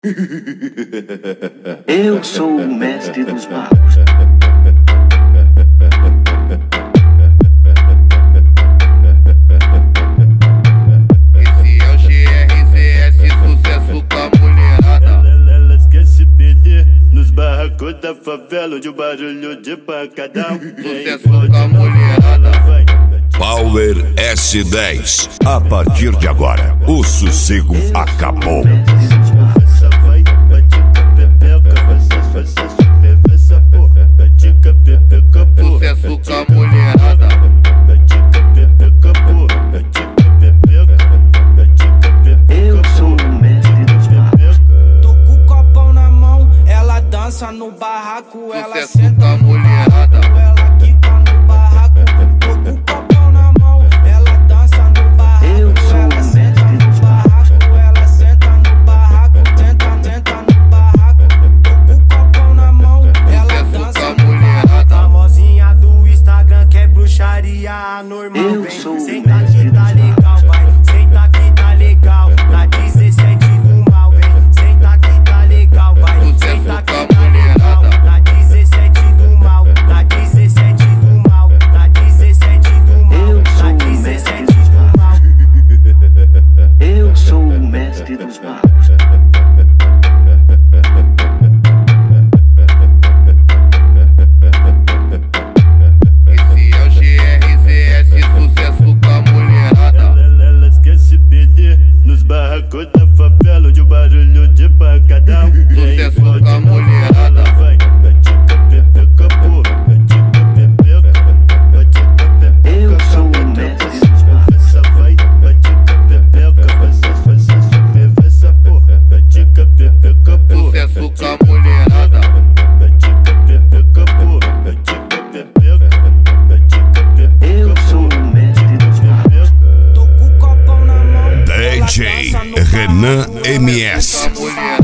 Eu sou o mestre dos magos. Esse é o GRZS, sucesso com a mulherada. Ela esquece pedir nos barracos da favela, onde o barulho de pancadão. Sucesso com a mulherada. Power S10. A partir de agora, o sossego acabou. Sucesso com a mulherada. Eu sou o mestre dos magos. Tô com o copão na mão, ela dança no barraco, ela Sucesso senta com a no mulherada. barraco, ela quica no barraco. Tô com o copão na mão, ela dança no barraco, Eu sou ela o senta mestre no dos barraco, ela senta no barraco, senta no barraco. Tô com o copão na mão, ela Sucesso dança com a no barraco. mulherada. Famosinha do Instagram que é bruxaria anormal. Eu Vem, sou o senta mestre que tá dos legal, vai, senta que tá legal. Na 17 do mal, vem, senta que tá legal, vai, Sucesso senta com a que tá legal. mulherada. Na 17 do mal, na 17 do mal, na 17 do mal, Eu sou na o 17 mestre dos do mal. Eu sou o mestre dos magos. Esse é o GRZS, sucesso com a mulherada. Ela esquece pedir nos barracos da favela, onde o barulho de pancadão. Sucesso com a mulherada. Eu sou o mestre dos magos. Sucesso com a mulherada. Eu sou o mestre dos magos. Tô com o copão na mão, ela DJ dança no Renan barraco, MS. Com a mulherada.